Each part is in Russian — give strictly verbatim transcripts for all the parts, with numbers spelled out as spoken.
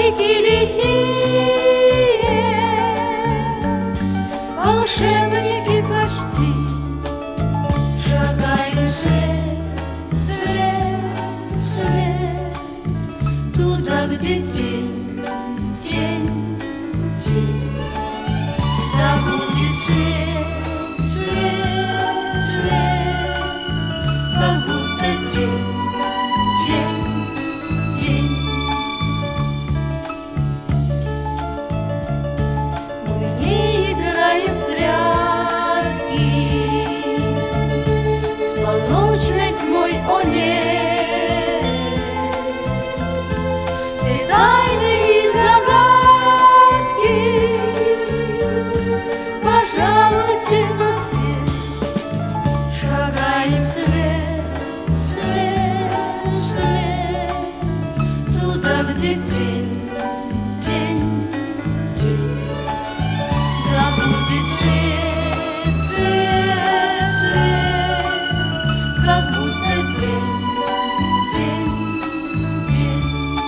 Дворики лихие, волшебники почти, шагаем вслед, вслед, вслед, туда, где тень, тень, тень. Да будет свет, свет, свет, как будто день, день, день. Мы не играем в прятки с полночной тьмой, о нет. Все тайны и загадки, пожалуйте на свет. Шагаем вслед, вслед, вслед, туда, где тень, тень, тень. Да будет свет, свет, свет, как будто день, день, день.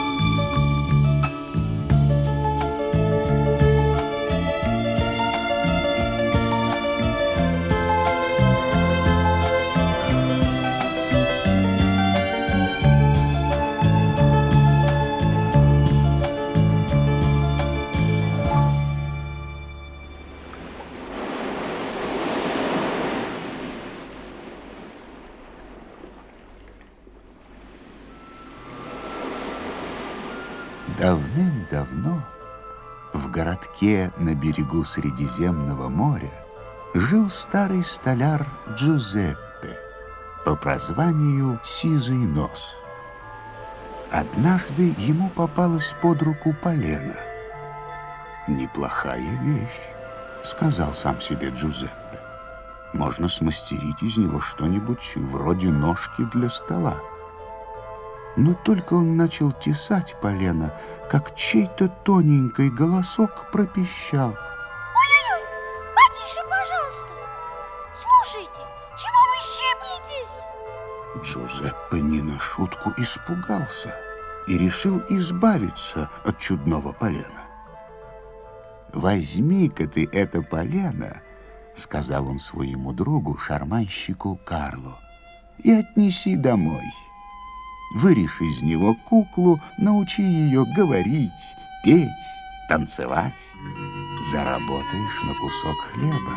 Давным-давно в городке на берегу Средиземного моря жил старый столяр Джузеппе по прозванию Сизый Нос. Однажды ему попалась под руку полено. «Неплохая вещь», — сказал сам себе Джузеппе. «Можно смастерить из него что-нибудь вроде ножки для стола». Но только он начал тесать полено, как чей-то тоненький голосок пропищал: Ой-ой-ой, потише, пожалуйста. Слушайте, чего вы щиплетесь? Джузеппе не на шутку испугался и решил избавиться от чудного полена. «Возьми-ка ты это полено, — сказал он своему другу, шарманщику Карлу, — и отнеси домой. Вырежь из него куклу, научи ее говорить, петь, танцевать. Заработаешь на кусок хлеба».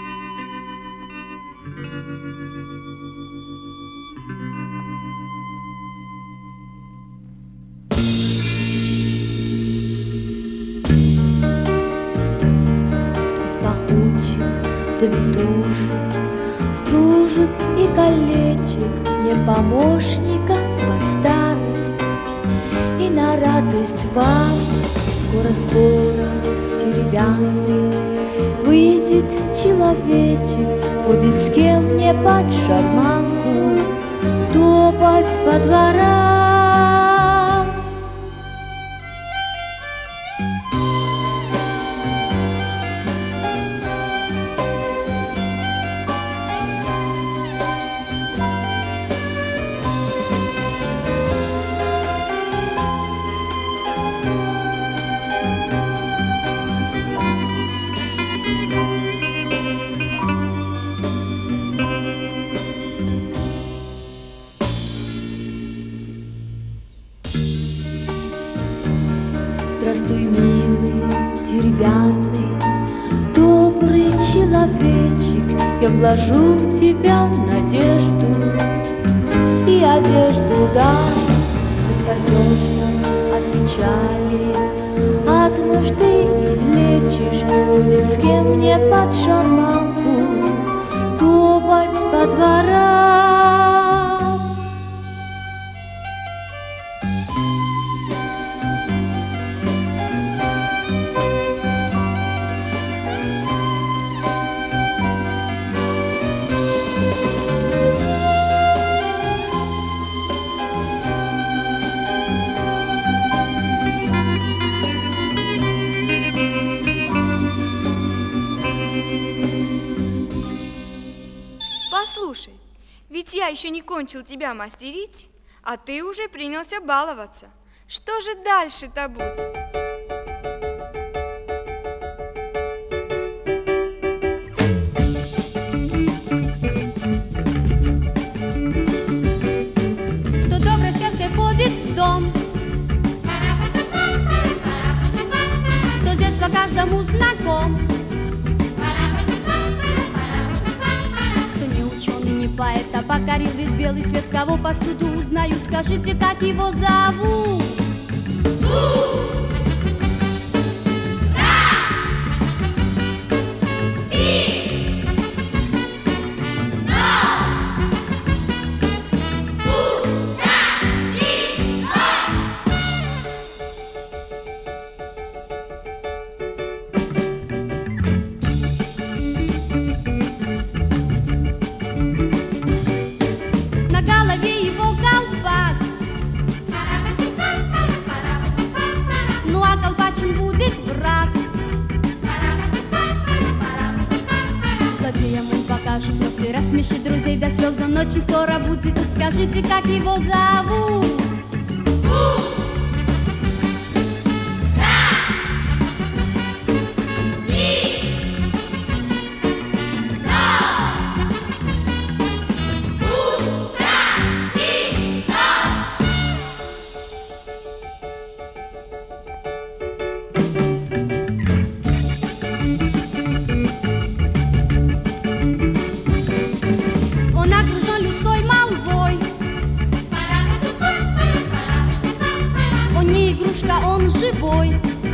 Из пахучих завитушек, стружек и колечек мне помощника под старость и на радость вам. Скоро-скоро деревянный выйдет человечек, будет с кем мне под шарманку топать по дворам. Здравствуй, милый, деревянный, добрый человечек, я вложу в тебя надежду и одежду дам. Ты спасешь нас от печали, от нужды излечишь, будет с кем мне под шарманку топать по дворам. Ведь я еще не кончил тебя мастерить, а ты уже принялся баловаться. Что же дальше-то будет? Кто доброй сказкой входит в дом, кто с детства каждому знаком, кто не ученый, не поэт, а покорил весь белый свет, кого повсюду узнают, скажите, как его зовут? На голове его колпак, ну а колпачен будет враг. Злодеям он покажет носы, рассмешит друзей до слез, но ночью скоро будет. Тут скажите, как его зовут? Он окружен людской молвой, он не игрушка, он живой.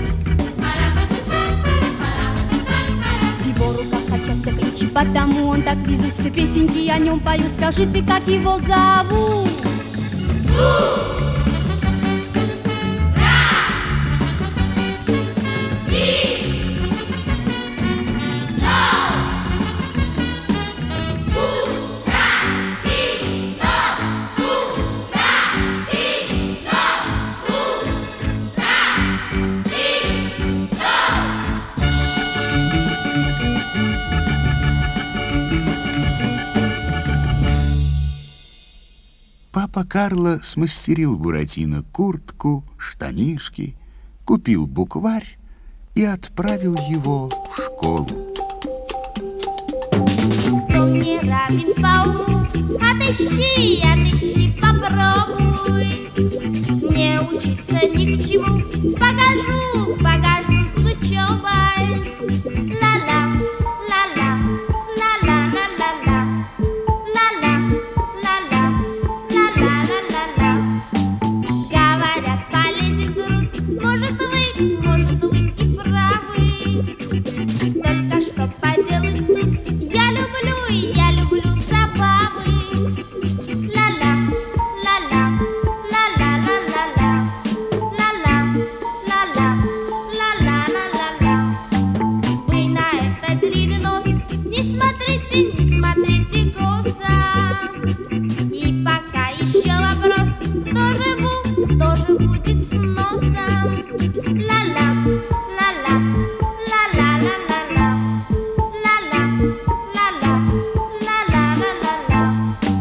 В его руках хранятся ключи, потому он так везут, все песенки о нем поют. Скажите, как его зовут? Папа Карло смастерил Буратино куртку, штанишки, купил букварь и отправил его в школу. Кто не равен по уму, отыщи, отыщи, попробуй. Не учиться ни к чему, покажу, покажу с учебой. Ла-ла, ла-ла, ла-ла, ла-ла-ла, ла-ла, ла-ла, ла-ла-ла-ла-ла. Говорят, полезен труд, может вы, может вы и правы. Только что поделать тут, я люблю, я люблю забавы. Ла-ла, ла-ла, ла-ла-ла-ла-ла, ла-ла, ла-ла, ла-ла-ла-ла-ла. Вы на этот длинный нос не смотрите, не смотрите косо. И пока еще вопрос, кто живу, кто же будет с носом. Ла-ла, ла-ла, ла-ла-ла-ла-ла, ла-ла, ла-ла, ла-ла-ла-ла-ла.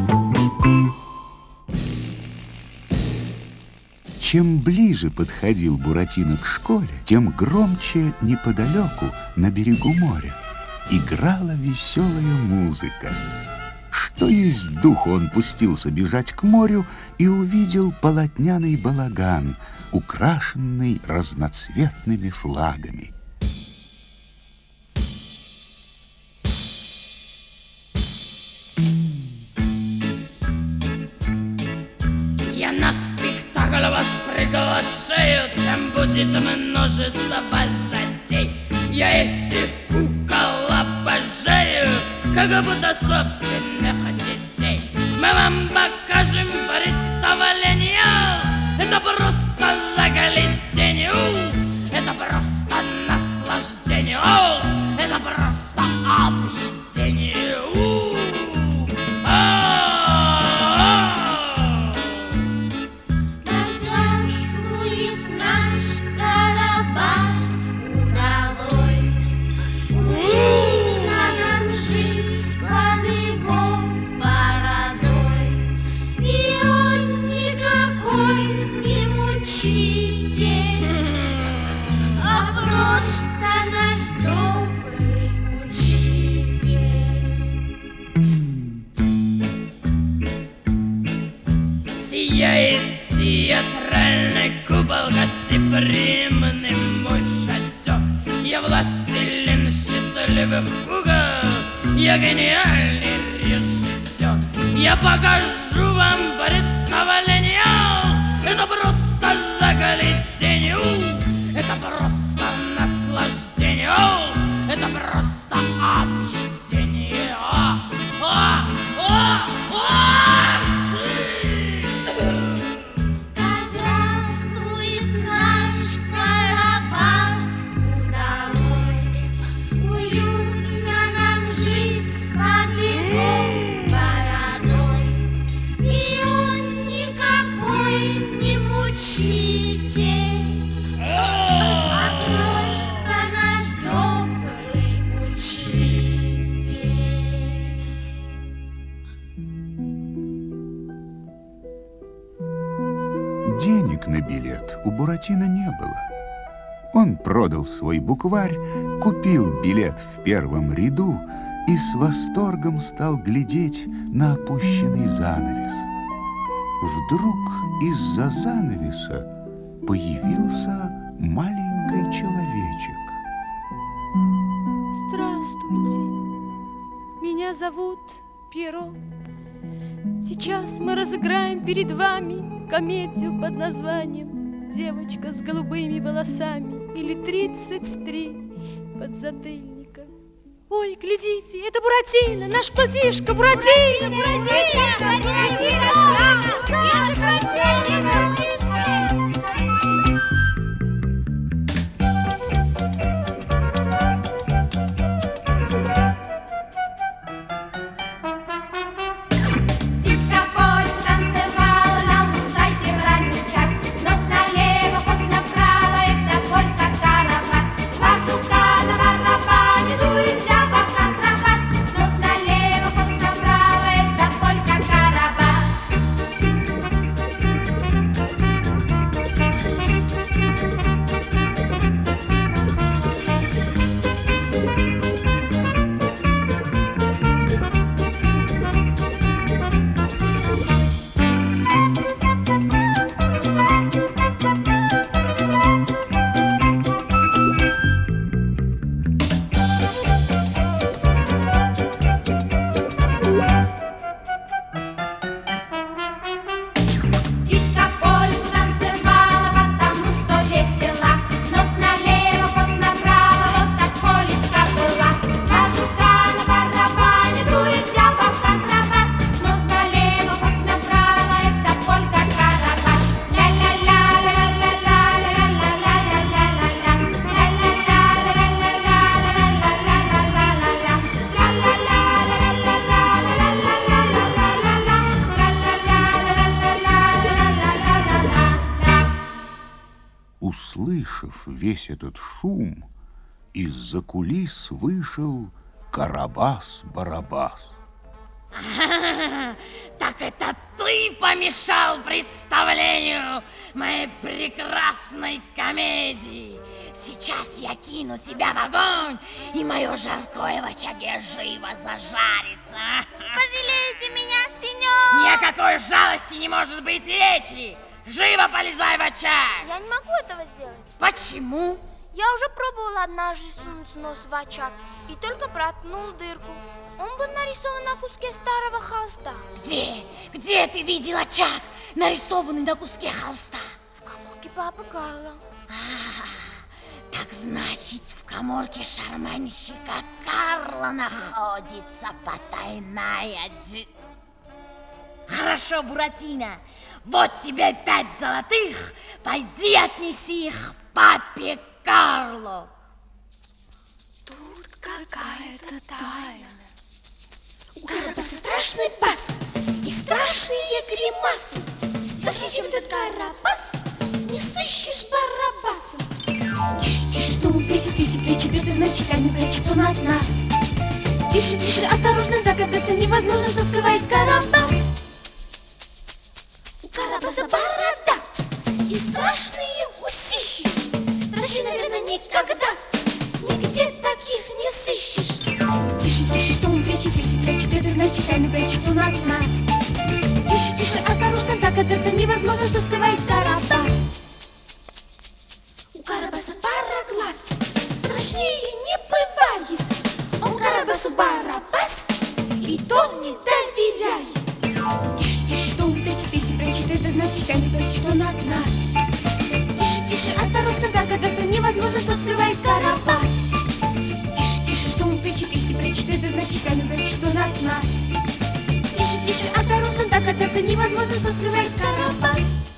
Чем ближе подходил Буратино к школе, тем громче неподалеку, на берегу моря, играла веселая музыка. Что есть духу, он пустился бежать к морю и увидел полотняный балаган, украшенный разноцветными флагами. Я на спектакль вас приглашаю, там будет множество затей. Я этих кукол обожаю, как будто собственных детей. Мы вам покажем представление, это просто загляденье, это просто наслаждение, это просто объедение. Здравствует наш Карабас удалой. Именно нам жить с полевой бородой. был гостеприимный мой шатер. Я властелин счастливых угол, я гениальный режиссер. Я покажу вам представление, это просто загляденье, это просто наслаждение, это просто объединение. А, а, а, а! Да здравствует наш Карабас удалой. Уютно нам жить с мотыльком бородой. И он никакой не мучитель, а просто наш добрый учитель. Денег на билет у Буратино не было. Он продал свой букварь, купил билет в первом ряду и с восторгом стал глядеть на опущенный занавес. Вдруг из-за занавеса появился маленький человечек. Здравствуйте, меня зовут Пьеро. Сейчас мы разыграем перед вами комедию под названием «Девочка с голубыми волосами» или «тридцать три подзатыльника». Ой, глядите, это Буратино, наш платишка, Буратино, Буратино, Буратино, Птичка поле танцевала на лужайке в ранний час. Нос налево, хвост направо, это полька караван. Два жука на барабане дует вся по контрабас. Нос налево, хвост направо, это полька караван. Птичка поле танцевала, потому что весела. Нос налево, хвост направо, вот так полечка была. Два жука на барабане дует вся по контрабас. Нос налево, хвост направо, это полька караван. Услышав весь этот шум, из-за кулис вышел Карабас-Барабас. Так это ты помешал представлению моей прекрасной комедии. Сейчас я кину тебя в огонь, и мое жаркое в очаге живо зажарится. Пожалейте меня, сеньор! Ни о какой жалости не может быть и речи. Живо полезай в очаг. Я не могу этого сделать. Почему? Я уже пробовала однажды сунуть нос в очаг и только проткнул дырку. Он был нарисован на куске старого холста. Где? Где ты видел очаг, нарисованный на куске холста? В коморке папы Карла. А, так значит, в коморке шарманщика Карла находится потайная дверь. Хорошо, Буратино, вот тебе пять золотых, пойди отнеси их папе Карло. Тут какая-то тайна. У Карабаса страшный бас и страшные гримасы. Зачем ты, Карабас, не сыщешь Барабаса? Тише, тише, что он плечи, плечи, плечи, ты значит, а не прячет он от нас. Тише, тише, осторожно, догадаться невозможно, что скрывает Карабас. У Карабаса борода и страшные усищи. Страшнее, наверное, никогда нигде таких не сыщешь. Тише, тише, что он прячет, плечи, прячет, это значит, а не прячет он от нас. Тише, тише, осторожно, догадаться невозможно, что скрывает Карабас. Барабас, и то не доверяй. Тише, тише, том, пять, пять, прячет, это значит, они прячет он от нас. Тише, тише, осторожно, догадаться невозможно, что скрывает Карабас. Тише, тише, что он прячет, если прячет, это значит, они прячет он от нас. Тише, тише, осторожно, догадаться невозможно, что скрывает Карабас.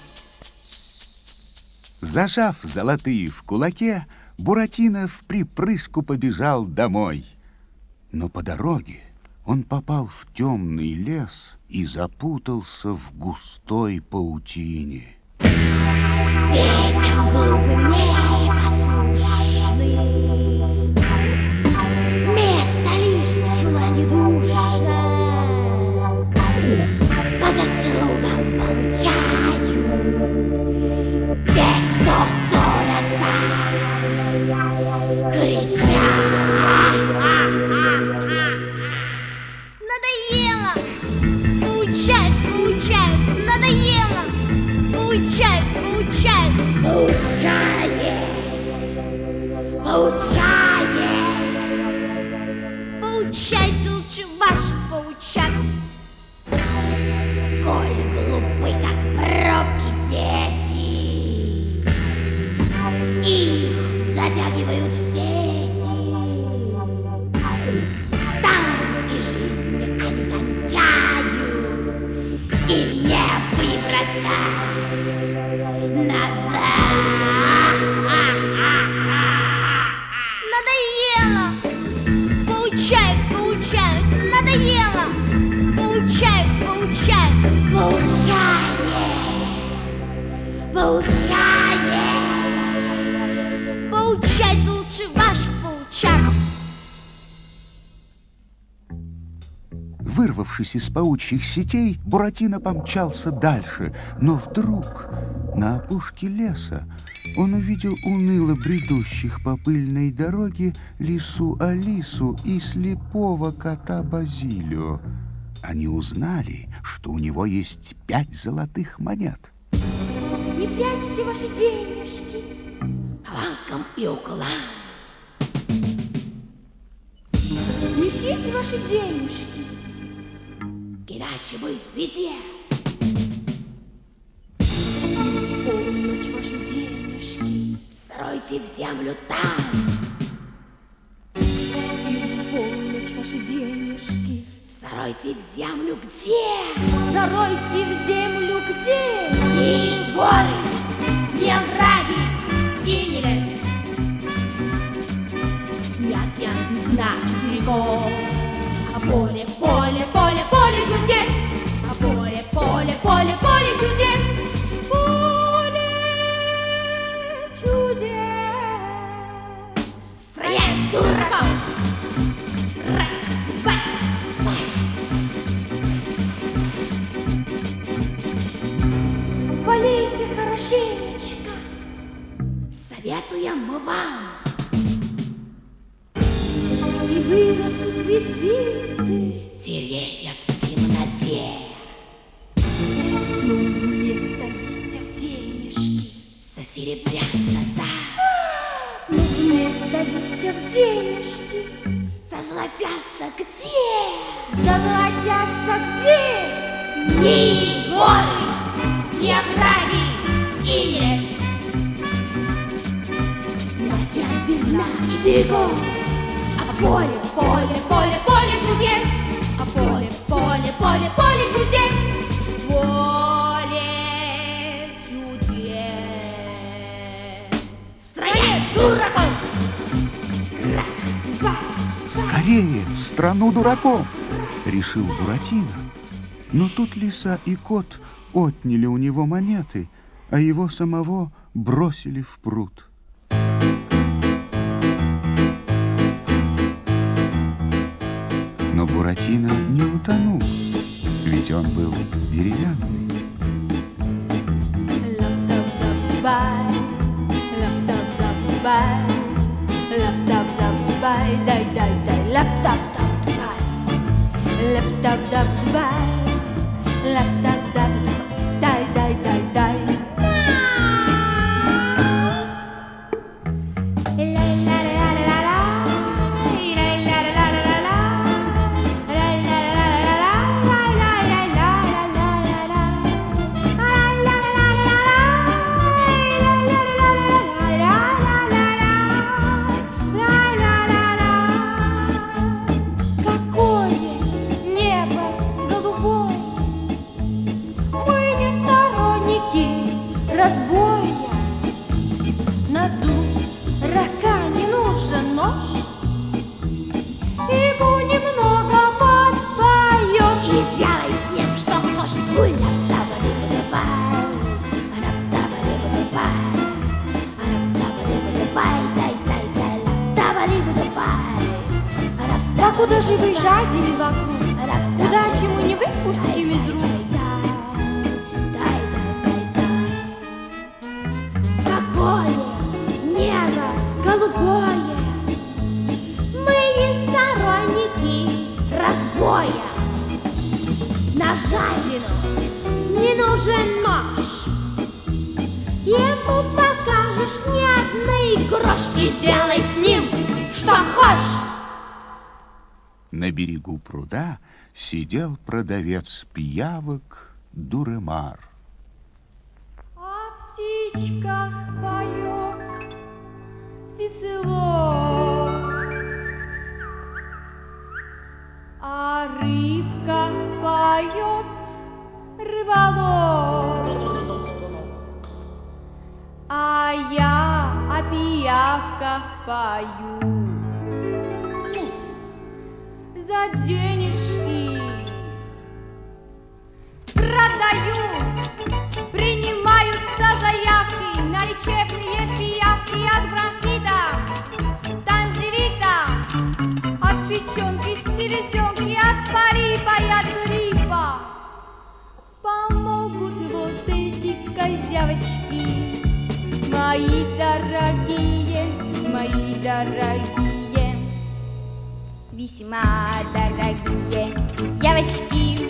Зажав золотые в кулаке, Буратино в припрыжку побежал домой. Но по дороге он попал в темный лес и запутался в густой паутине. Детям глупым непослушным место лишь в чулане душном. По заслугам получают те, кто ссорятся, крича. Надоело! Получают, получают! Надоело! Получают, получают! Получает, получает. Получайте лучше ваших паучат! Коль глупы, как пробки дети, их затягивают в сети. Там и жизнь они кончают, и не выбраться назад. Надоело! Получают, получают! Надоело! Получают, получают! Получает, получает. Получайте лучше ваших паучат! Вырвавшись из паучьих сетей, Буратино помчался дальше, но вдруг на опушке леса он увидел уныло бредущих по пыльной дороге лису Алису и слепого кота Базилио. Они узнали, что у него есть пять золотых монет. Не прячьте ваши денежки. По банкам и углам. Несите ваши денежки. Иначе быть в беде. Полночь ваши денежки. Сройте в землю там. И в полночь ваши денежки. Сройте в землю где? Заройте в землю где? Ни горы, ни овраги, и ни лес. Ни океан без дна берегов. А поле, поле, поле, поле чудес. А поле, поле, поле, поле чудес. Поле чудес. Строят дураков. Раз, два, два. Полейте хорошенечко. Советуем мы вам. И вырастут ветвистые. Деревья в темноте. Ну, вместо листьев денежки. Засеребрятся там. Ну, вместо листьев денежки. Зазолотятся где? Золотятся где? Ни горы, ни овраги, и ни лес. Ни океан без дна и берегов. А поле, Поле, поле, поле чудес. А поле, поле, поле, поле чудес. поле чудес. Стране дураков. Раз, два, «Скорее, в страну дураков!» — решил Буратино. Но тут лиса и кот отняли у него монеты, а его самого бросили в пруд. Но Буратино не утонул, ведь он был деревянный. Лап-тап-тап-бай, лап-тап-тап-бай, лап-тап-тап-бай, дай-дай-дай, лап-тап-тап-бай, лап-тап-тап-бай, лап-тап-тап-бай, дай-дай-дай-дай. Ла-ла-ла-ла-ла, ла-ла-ла-ла-ла, Откуда же вы жадили вокруг? Удачи мы не выпустим из рук. Какое небо голубое! Мы и сторонники разбоя. На жадину не нужен нож. Ему покажешь ни одной крошки. Делай с ним, что хочешь. На берегу пруда сидел продавец пиявок Дуремар. О птичках поет птицелов, о рыбках поет рыболов, а я о пиявках пою за денежки. Продаю, принимаются заявки на лечебные пиявки от бронхита, танзелита, от печенки, селезенки, от полипа и от гриппа. Помогут вот эти козявочки, мои дорогие, мои дорогие, весьма дорогие девочки.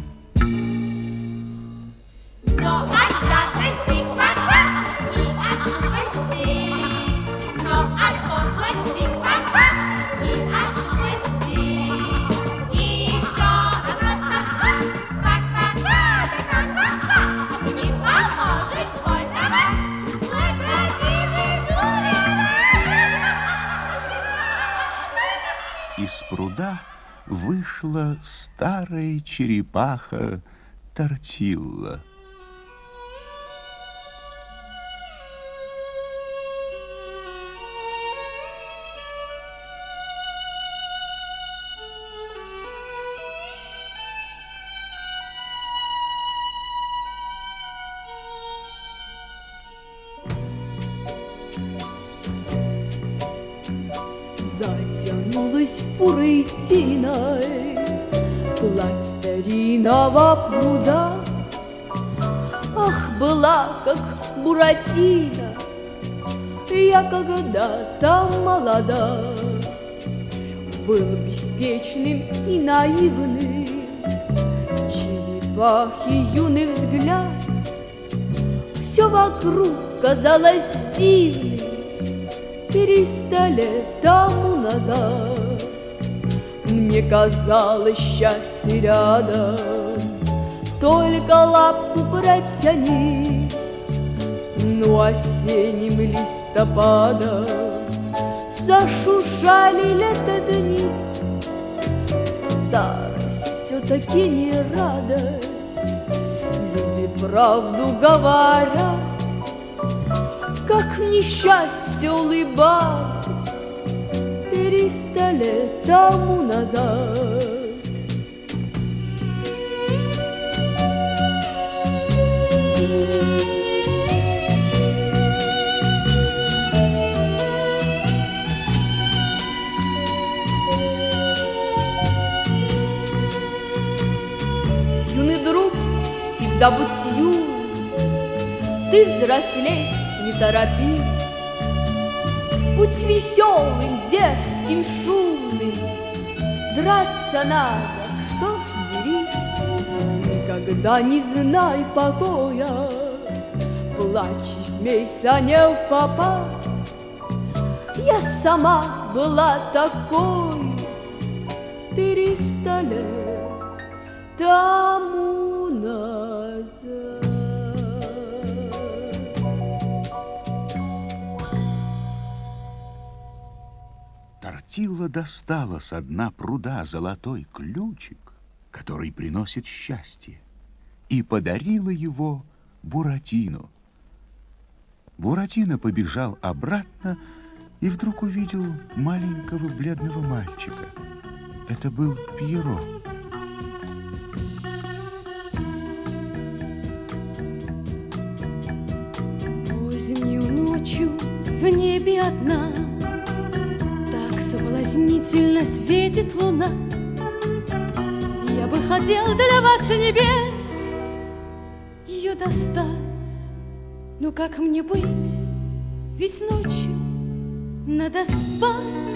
Но от гадости папа и от глупости, но от подлости папа и от глупости, и еще от просто ха-ха-ха, да ха-ха-ха, не поможет мой товар, мой противный Дуремар. Из пруда вышла старая черепаха Тортилла. Затянулась бурой тиной гладь старинного пруда. Ах, была как Буратино я когда-то молода, был беспечным и наивным, черепахи юный взгляд, все вокруг казалось дивным. Триста лет тому назад мне казалось счастье рядом, только лапку протяни. Но осенним листопадом зашуршали лето дни. Старость все-таки не радость, люди правду говорят, как несчастье улыбалось триста лет тому назад. Юный друг, всегда будь юн, ты взрослеть не торопись, будь веселым, дерзким, шумным, драться надо, что ж дерись, никогда не знай покоя, плачь и смейся не в попад. Я сама была такой триста лет тому назад. Тортилла достала со дна пруда золотой ключик, который приносит счастье, и подарила его Буратино. Буратино побежал обратно и вдруг увидел маленького бледного мальчика. Это был Пьеро. Позднюю ночью в небе одна так соблазнительно сильно светит луна. Я бы хотел для вас с небес ее достать. Но как мне быть? Ведь ночью надо спать.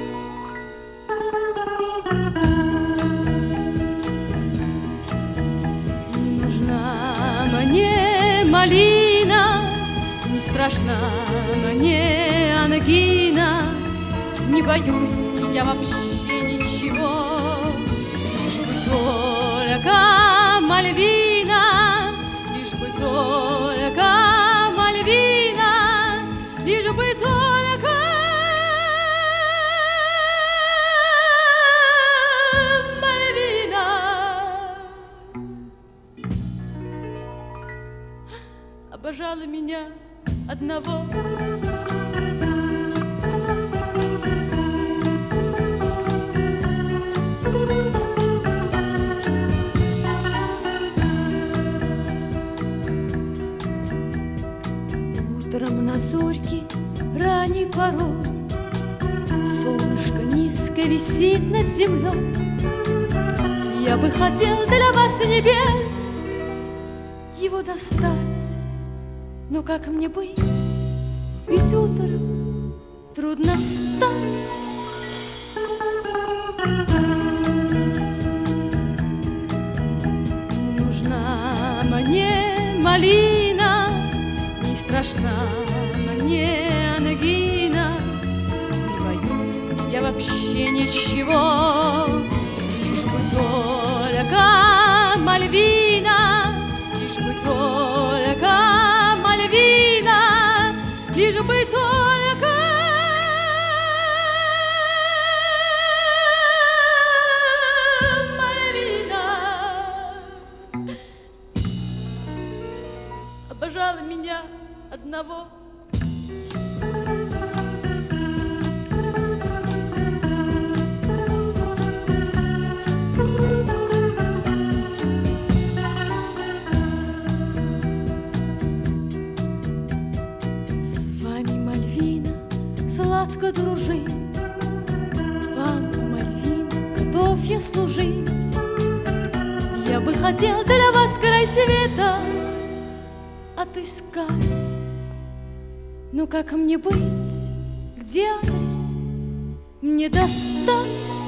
Не нужна мне малина, не страшна мне ангина. Не боюсь я вообще ничего, лишь бы только Мальвина, лишь бы только Мальвина, лишь бы только Мальвина. Обожала меня одного. Утром на зорьке ранней порой солнышко низко висит над землей. Я бы хотел для вас с небес его достать. Но как мне быть? Ведь утром трудно встать. Не нужна мне малина, не страшна мне ангина. Не боюсь я вообще ничего, лишь бы только Мальвина, лишь бы только Мальвина, лишь бы только Мальвина. Обожала меня одного. Сладко дружить, вам, Мальвина, готов я служить. Я бы хотел для вас край света отыскать. Но как мне быть? Где адрес мне достать?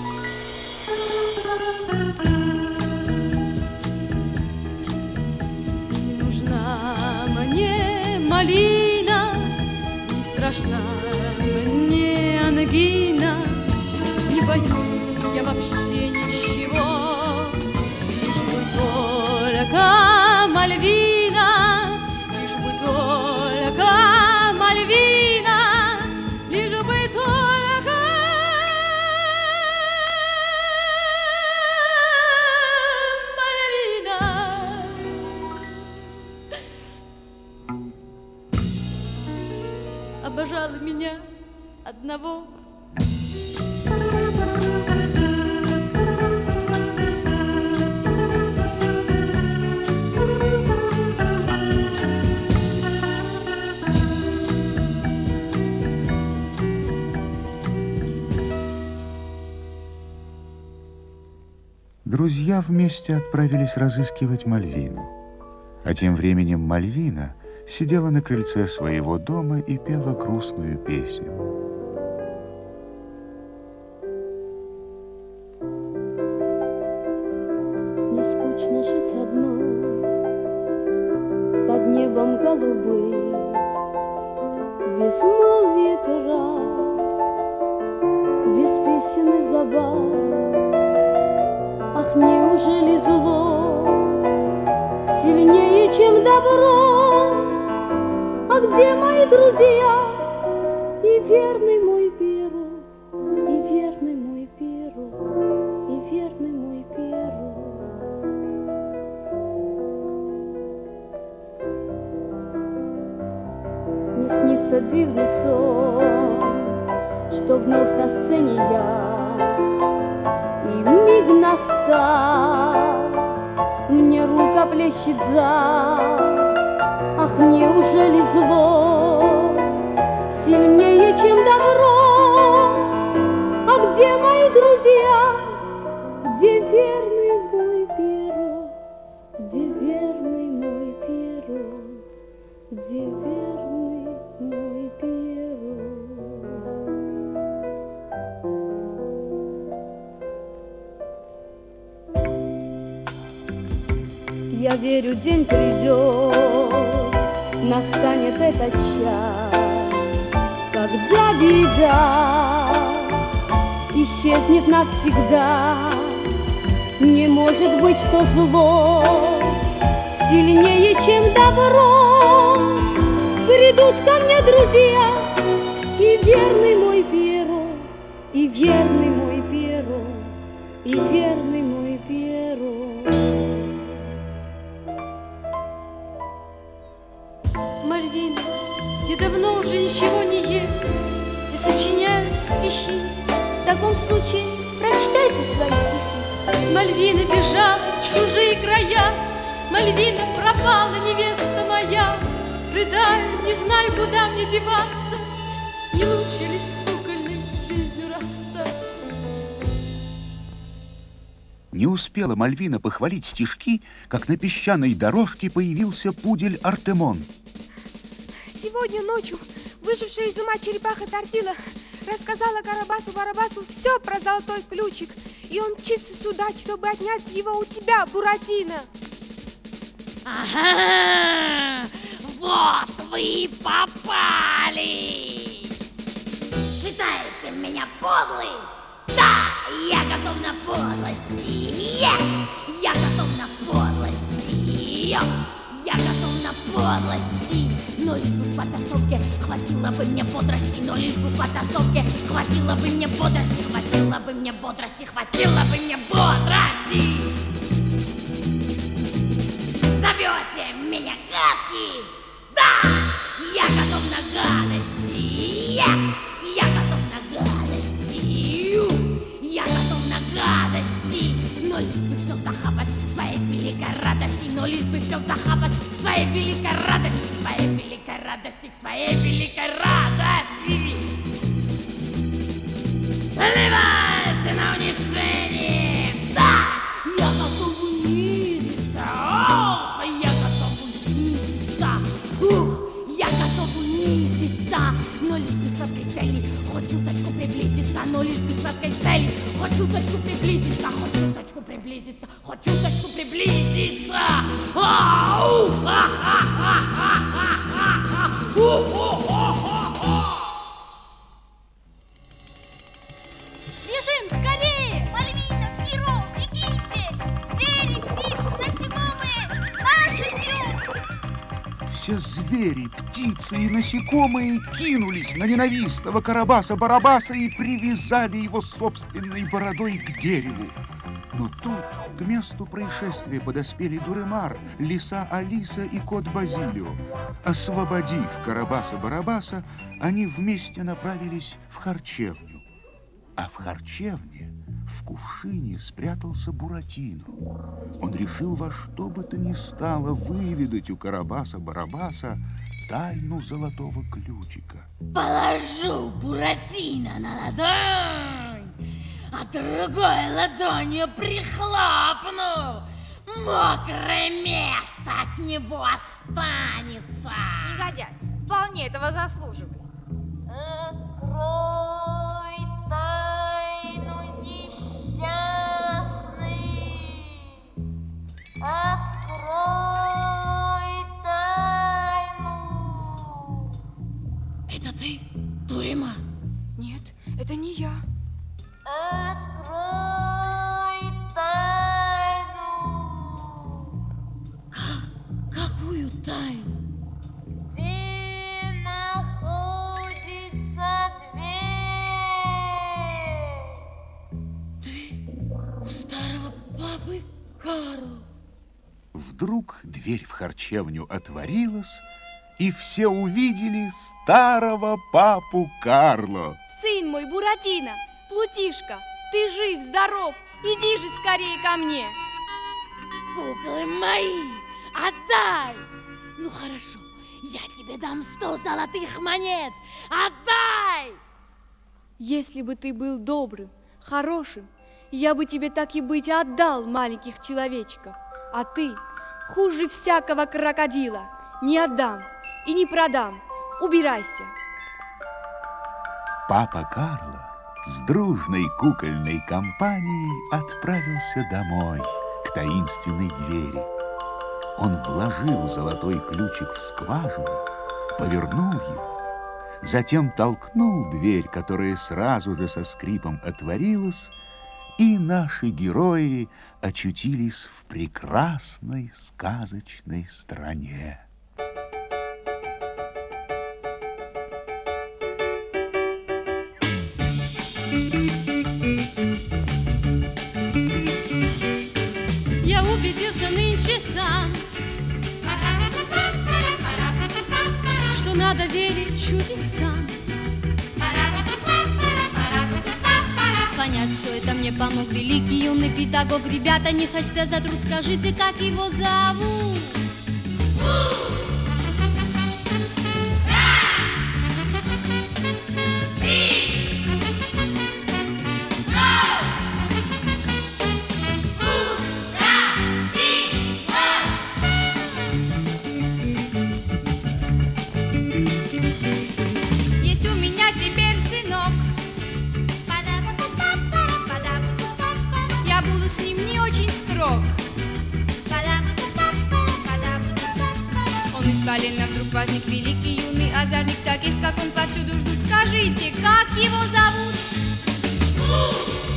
Не нужна мне малина, не страшна мне ангина. Не боюсь я вообще ничего, лишь бы только Мальвина, лишь бы только Мальвина, лишь бы только Мальвина. Обожала меня одного. Друзья вместе отправились разыскивать Мальвину. А тем временем Мальвина сидела на крыльце своего дома и пела грустную песню. Не скучно жить одной под небом голубым, в безмолвии трав, без песен и забав. Ах, неужели зло сильнее, чем добро? А где мои друзья и верный мой Перо, и верный мой Перо, и верный мой Перо? Мне снится дивный сон, что вновь на сцене я, и миг настал, мне рука плещет за. Ах, неужели зло сильнее, чем добро? А где где мои друзья? Где верный мой Пьеро? Где верный мой Пьеро? Где верный мой Пьеро? Я верю, день придет, настанет этот час, когда беда исчезнет навсегда. Не может быть, что зло сильнее, чем добро. Придут ко мне друзья, и верный мой Пьеро, и верный мой Пьеро, и верный мой Пьеро. Мальвина, я давно уже ничего не ем и сочиняю стихи. В таком случае прочитайте свои стихи. Мальвина бежала в чужие края, Мальвина пропала, невеста моя. Рыдаю, не знаю, куда мне деваться, не лучше ли с кукольной жизнью расстаться? Не успела Мальвина похвалить стишки, как на песчаной дорожке появился пудель Артемон. Сегодня ночью выжившая из ума черепаха Тортила рассказала Карабасу-Барабасу все про золотой ключик, и он мчится сюда, чтобы отнять его у тебя, Буратино. Ага, вот вы и попались. Считаете меня подлый? Да, я готов на подлости. Я готов на подлости. Я готов на подлости. Но лишь бы в потасовке хватило бы мне бодрости. Но лишь бы в потасовке хватило бы мне бодрости. Хватило бы мне бодрости. Хватило бы мне бодрости. Зовете меня гадкий? Да! Я готов на гадости! Я, я готов на гадости! Я готов на гадости! Но лишь бы все захапать своей великой радости! Но лишь бы все захапать своей великой радости! Своей великой радости! К своей великой радости! Наливайте на унижение! Да! Я готов унизиться! Ох, я готов унизиться! Ух, я готов унизиться! Но лишь без сладкой цели хоть чуточку приблизиться! Но лишь без сладкой цели хоть чуточку приблизиться! Хоть чуточку приблизиться! Хоть чуточку приблизиться! Ау! Ха-ха-ха-ха-ха-ха! У-ху-ху-ху-ху! Бежим скорее! Мальвина, Пьеро, бегите! Звери, птицы, насекомые! Наши бьют! Все звери, птицы и насекомые кинулись на ненавистного Карабаса-Барабаса и привязали его собственной бородой к дереву. Но тут к месту происшествия подоспели Дуремар, лиса Алиса и кот Базилио. Освободив Карабаса-Барабаса, они вместе направились в харчевню. А в харчевне в кувшине спрятался Буратино. Он решил во что бы то ни стало выведать у Карабаса-Барабаса тайну золотого ключика. Положу Буратино на ладонь, а другой ладонью прихлопну. Мокрое место от него останется. Негодяй, вполне этого заслуживает. Открой тайну, несчастный! Открой тайну! Это ты, Дурема? Нет, это не я. Открой тайну! Какую тайну? Где находится дверь? Ты у старого папы Карло. Вдруг дверь в харчевню отворилась, и все увидели старого папу Карло. Сын мой, Буратино, Плутишка, ты жив, здоров, иди же скорее ко мне. Куклы мои, отдай! Ну хорошо, я тебе дам сто золотых монет. Отдай! Если бы ты был добрым, хорошим, я бы тебе так и быть отдал маленьких человечков. А ты хуже всякого крокодила. Не отдам и не продам. Убирайся. Папа Карло с дружной кукольной компанией отправился домой, к таинственной двери. Он вложил золотой ключик в скважину, повернул его, затем толкнул дверь, которая сразу же со скрипом отворилась, и наши герои очутились в прекрасной сказочной стране. Я убедился нынче сам, что надо верить чудесам. Понять все это мне помог великий юный педагог. Ребята, не сочтя за труд, скажите, как его зовут? Есть у меня теперь сынок, я буду с ним не очень строг. Он исполин, вдруг возник великий юный озорник. Таких, как он, повсюду ждут. Скажите, как его зовут?